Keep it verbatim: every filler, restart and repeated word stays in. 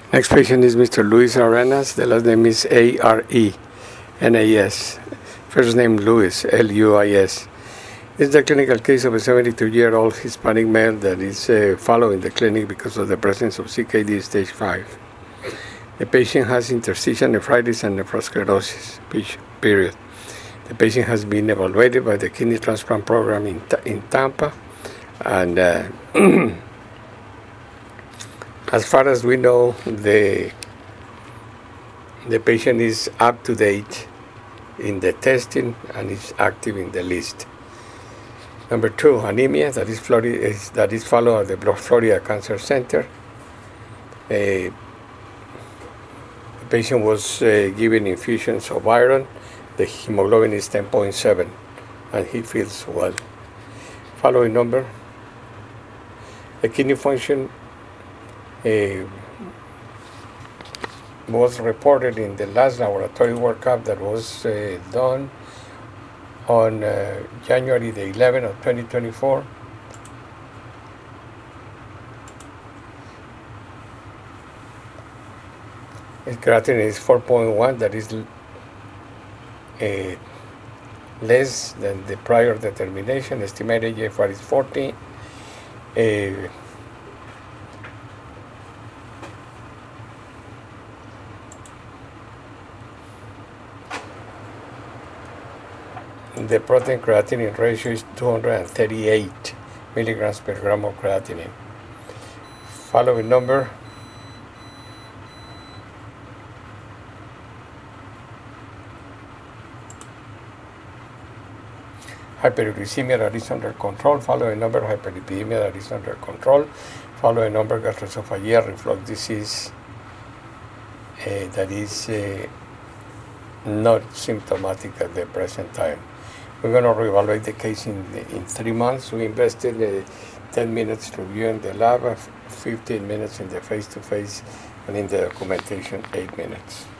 Next patient is Mister Luis Arenas. The last name is A R E N A S. First name Luis, L U I S. This is the clinical case of a seventy-two-year-old Hispanic male that is uh, following the clinic because of the presence of C K D stage five. The patient has interstitial nephritis and nephrosclerosis, period. The patient has been evaluated by the kidney transplant program in, in Tampa, and uh, as far as we know, the the patient is up to date in the testing and is active in the list. Number two, anemia that is, Florida, is, that is followed at the Florida Cancer Center. Uh, the patient was uh, given infusions of iron. The hemoglobin is ten point seven, and he feels well. Following number, the kidney function uh, was reported in the last laboratory workup that was uh, done on uh, January the eleventh of twenty twenty-four. His creatinine is four point one, that is uh, less than the prior determination. Estimated G F R is forty. Uh, The protein creatinine ratio is two hundred thirty-eight milligrams per gram of creatinine. Following number, hyperuricemia that is under control. Following number, hyperlipidemia that is under control. Following number, gastroesophageal reflux disease uh, that is uh, not symptomatic at the present time. We're going to reevaluate the case in, in three months. We invested uh, ten minutes reviewing the lab, fifteen minutes in the face-to-face, and in the documentation, eight minutes.